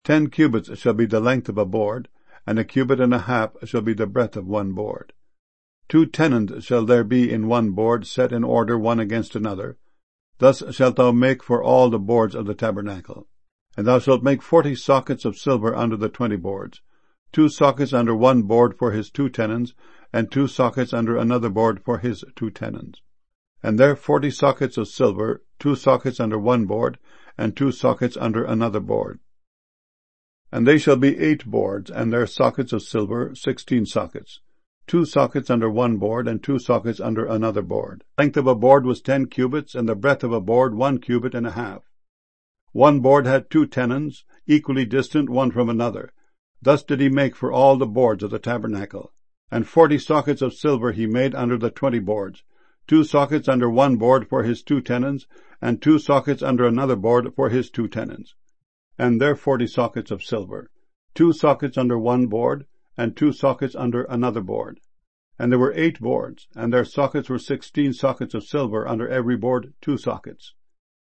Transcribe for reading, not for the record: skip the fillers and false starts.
10 cubits shall be the length of a board, and 1.5 cubits shall be the breadth of one board. 2 tenons shall there be in one board, set in order one against another. Thus shalt thou make for all the boards of the tabernacle. And thou shalt make 40 sockets of silver under the 20 boards, 2 sockets under one board for his 2 tenons, and 2 sockets under another board for his 2 tenons. And there 40 sockets of silver, 2 sockets under one board, and 2 sockets under another board. And they shall be 8 boards, and their sockets of silver, 16 sockets, 2 sockets under one board, and 2 sockets under another board. The length of a board was 10 cubits, and the breadth of a board 1.5 cubits. One board had 2 tenons, equally distant one from another. Thus did he make for all the boards of the tabernacle. And 40 sockets of silver he made under the 20 boards, 2 sockets under one board for his 2 tenons, and 2 sockets under another board for his 2 tenons. And there 40 sockets of silver, 2 sockets under one board, and 2 sockets under another board. And there were 8 boards, and their sockets were 16 sockets of silver, under every board 2 sockets.